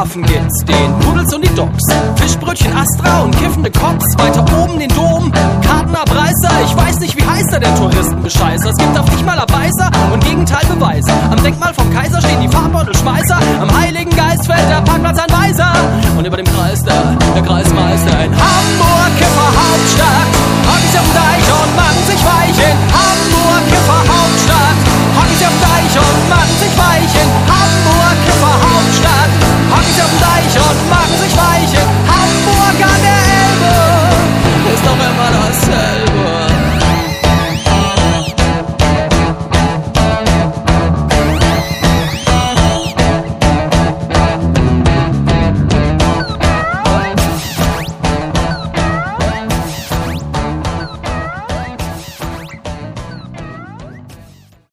Hafen gibt's den Pudels und die Docks, Fischbrötchen Astra und kiffende Cops. Weiter oben den Dom, Kartenabreißer. Ich weiß nicht, wie heißt er, der Touristenbescheißer. Es gibt auf nicht mal Abbeißer und Gegenteilbeweise. Am Denkmal vom Kaiser stehen die Farbbeutelschmeißer. Am Heiligen Geist fällt der Parkplatzanweiser. Und über dem Kreis der Kreismeister in Hamburg